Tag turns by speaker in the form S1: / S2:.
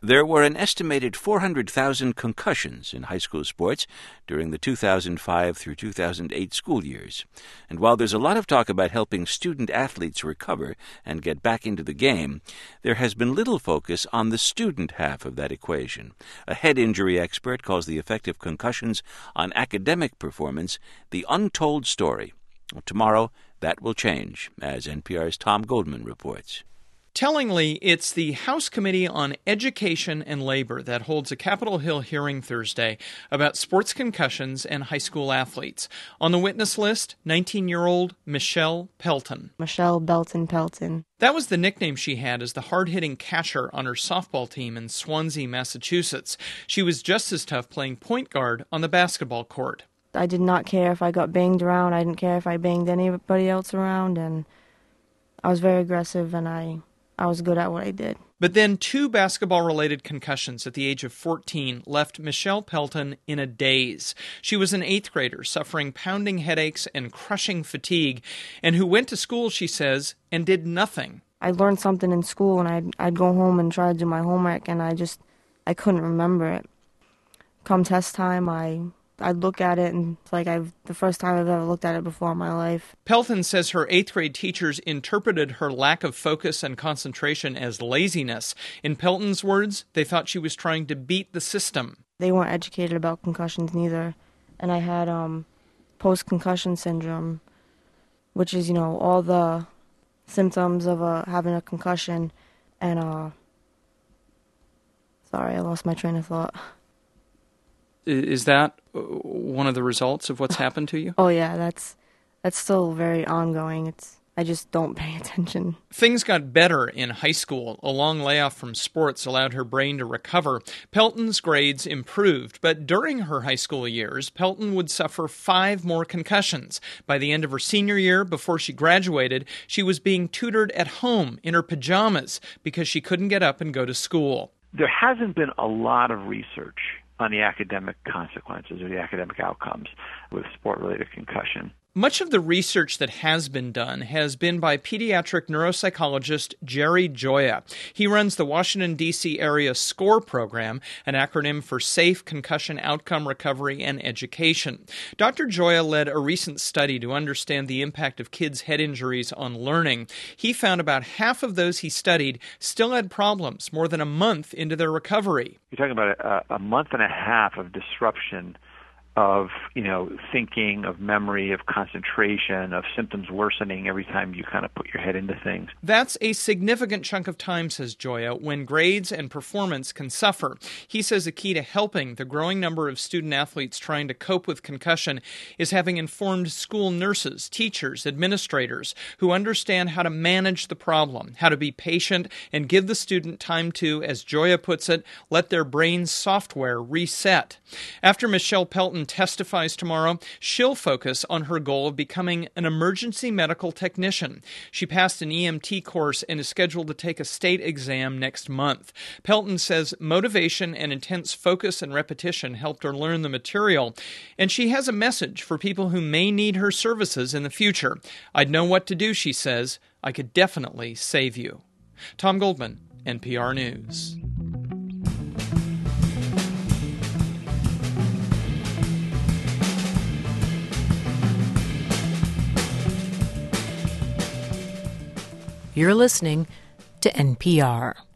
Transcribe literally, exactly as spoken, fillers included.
S1: There were an estimated four hundred thousand concussions in high school sports during the two thousand five through two thousand eight school years. And while there's a lot of talk about helping student athletes recover and get back into the game, there has been little focus on the student half of that equation. A head injury expert calls the effect of concussions on academic performance the untold story. Well, tomorrow, that will change, as N P R's Tom Goldman reports.
S2: Tellingly, it's the House Committee on Education and Labor that holds a Capitol Hill hearing Thursday about sports concussions and high school athletes. On the witness list, nineteen-year-old Michelle Pelton.
S3: Michelle Belton Pelton.
S2: That was the nickname she had as the hard-hitting catcher on her softball team in Swansea, Massachusetts. She was just as tough playing point guard on the basketball court.
S3: I did not care if I got banged around. I didn't care if I banged anybody else around, and I was very aggressive, and I... I was good at what I did.
S2: But then two basketball-related concussions at the age of fourteen left Michelle Pelton in a daze. She was an eighth grader suffering pounding headaches and crushing fatigue, and who went to school, she says, and did nothing.
S3: I learned something in school, and I'd, I'd go home and try to do my homework, and I just, I couldn't remember it. Come test time, I... I'd look at it, and it's like I've the first time I've ever looked at it before in my life.
S2: Pelton says her eighth grade teachers interpreted her lack of focus and concentration as laziness. In Pelton's words, they thought she was trying to beat the system.
S3: They weren't educated about concussions neither, and I had um, post-concussion syndrome, which is, you know, all the symptoms of uh, having a concussion, and, uh, sorry, I lost my train of thought.
S2: Is that one of the results of what's happened to you?
S3: Oh, yeah, that's that's still very ongoing. It's I just don't pay attention.
S2: Things got better in high school. A long layoff from sports allowed her brain to recover. Pelton's grades improved, but during her high school years, Pelton would suffer five more concussions. By the end of her senior year, before she graduated, she was being tutored at home in her pajamas because she couldn't get up and go to school.
S4: There hasn't been a lot of research on the academic consequences or the academic outcomes with sport-related concussion.
S2: Much of the research that has been done has been by pediatric neuropsychologist Jerry Gioia. He runs the Washington, D C area SCORE program, an acronym for Safe Concussion Outcome Recovery and Education. Doctor Gioia led a recent study to understand the impact of kids' head injuries on learning. He found about half of those he studied still had problems more than a month into their recovery.
S4: You're talking about a, a month and a half of disruption of, you know, thinking, of memory, of concentration, of symptoms worsening every time you kind of put your head into things.
S2: That's a significant chunk of time, says Gioia, when grades and performance can suffer. He says a key to helping the growing number of student athletes trying to cope with concussion is having informed school nurses, teachers, administrators who understand how to manage the problem, how to be patient, and give the student time to, as Gioia puts it, let their brain's software reset. After Michelle Pelton testifies tomorrow, she'll focus on her goal of becoming an emergency medical technician. She passed an E M T course and is scheduled to take a state exam next month. Pelton says motivation and intense focus and repetition helped her learn the material, and she has a message for people who may need her services in the future. I'd know what to do, she says. I could definitely save you. Tom Goldman, N P R News.
S5: You're listening to N P R.